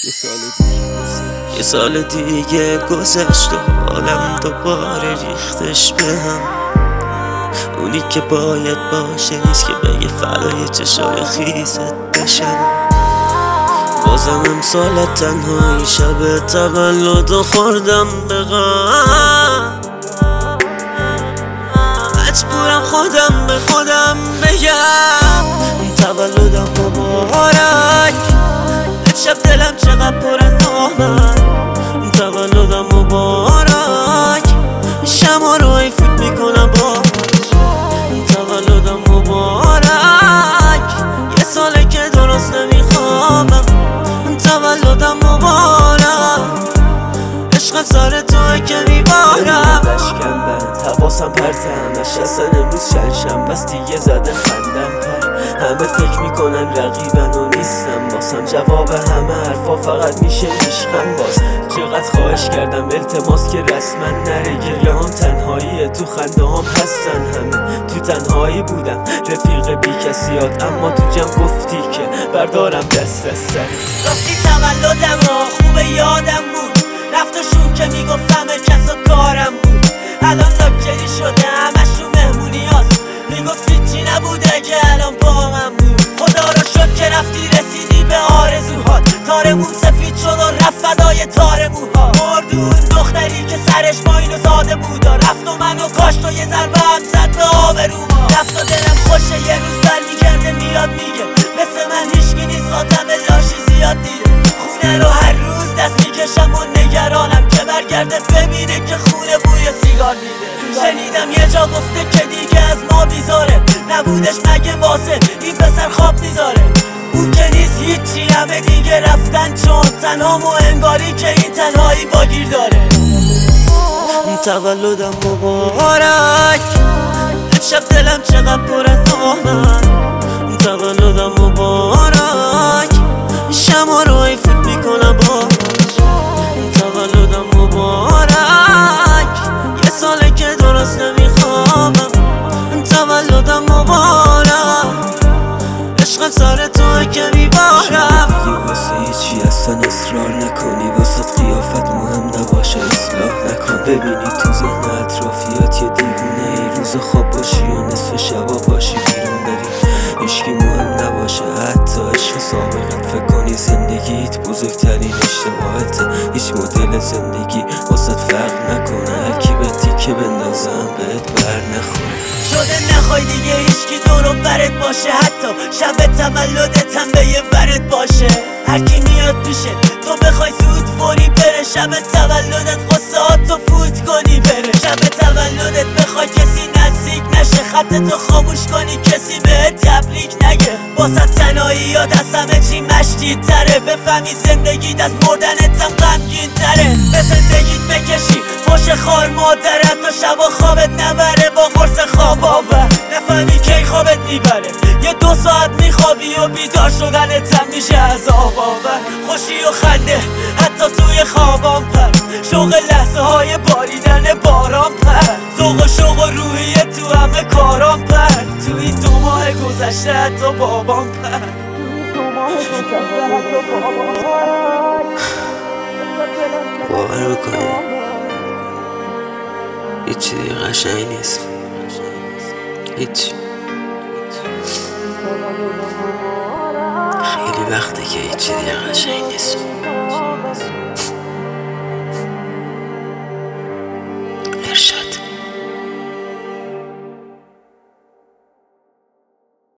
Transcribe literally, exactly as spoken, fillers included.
یه سال دیگه یه سال دیگه گذشت و حالم دوباره ریختش بهم. اونی که باید باشه نیست که بگه فدای چشای خیست بشم. بازم امسال تنهایی شب تولد و خوردم به غم. مجبورم خودم به خودم بگم تولدم مبارک. امشب دلم چقدر پر نامد. تولدم مبارک. شما رو ای فوت میکنم باش. تولدم مبارک. یه ساله که درست نمیخوابم. تولدم مبارک. عشق سر توه که میبارم. بشکم بند حواسم پرتم نشستن امروز شلشم بس دیگه زده خندم پر. همه فکر میکنن رقیبن و نیستم. باسم جواب همه حرفا فقط میشه ریشخند. باز چقدر خواهش کردم التماس که رسما نره. گریه هم تنهاییه تو خنده هم هستن همه. تو تنهایی بودم رفیق بی کسیات اما تو جمع گفتی که بردارم دست از سر. راستی تولدم ها خوب یادم بود. رفتشون که میگفتم کس و کارم بود. الان لاکچری شده همشون مهمونی هاست. میگفت هیچی نبوده که الان با من بود. خدا رو شد که رفتی رسیدی به آرزوهات. تارمون سفید شد و رفت فدای تار موها. مردون دختری که سرش با اینو زاده بود. رفت و منو کاشت و یه ضربه هم زد به آبروها. رفت و دلم خوشه یه روز برمیگرده میاد میگه مثل من هیچکی نیست آدم لاشی زیاد دیره. خونه رو هر روز دست میکشم و نگرانم که برگرده ببینه که خونه بوی سیگار میده. شنیدم یه جا گفته که دیگه از ما بیزاره. نبودش مگه واسه این پسر خواب میذاره. اون که نیست هیچی همه دیگه رفتن چون تنهامو انگاری که این تنهایی واگیر داره. تولدم مبارک. امشب دلم چقدر پر نامد. تولدم مبارک. شما رو ای فوت میکنم باش. تولدم مبارک. یه ساله که درست نمیخوابم. تولدم مبارک. عشق سر توه که میبارم. دیگه واسه هیچی اصلا اصرار نکنی. واسه قیافت مهم نباشه اصلاح نکن. ببینی تو ذهن اطرافیات یه دیوونه ای. روز خواب باشی و نصف شبا باشی بیرون بری. هیچکی مهم نباشه حتی عشق سابقت. فکر کنی زندگیت بزرگترین اشتباهته. هیچ مدل زندگی واسه فرق نکنه. هرکی به تیکه بندازم بهت بر نخوره. شده نخوای دیگه هیچکی دور و برت باشه. حتی شب تولدت هم به یه ورت باشه. هرکی میاد پیشه تو بخوای زود فوری بره. شب تولدت قصهاتو فوت کنی بره. شب تولدت بخوای کسی نزدیک نشه. خطتو خاموش کنی کسی بهت تبریک نگه. واسه تنهاییات از همه چی مشتید تره. بفهمی زندگیت از مردنت هم غمگین تره. به زندگیت بکشی فوش خار مادرت تا شبا خوابت نبره با قرص خواب آور. نفهمی کی خوابت میبره. یه دو ساعت میخوابی و بیدار شدنت هم میشه عذاب آور. خوشی و خنده حتی توی خوابام پر. شوق لحظه های باریدن باران پر. ذوق و شوق و روحیه تو همه کارام پر. تو این دو ماه گذشته حتی بابام پر. باور بکنی هیچی دیگه قشنگ نیست. هیچ خیلی وقته که هیچی دیگه قشنگ نیست. ارشاد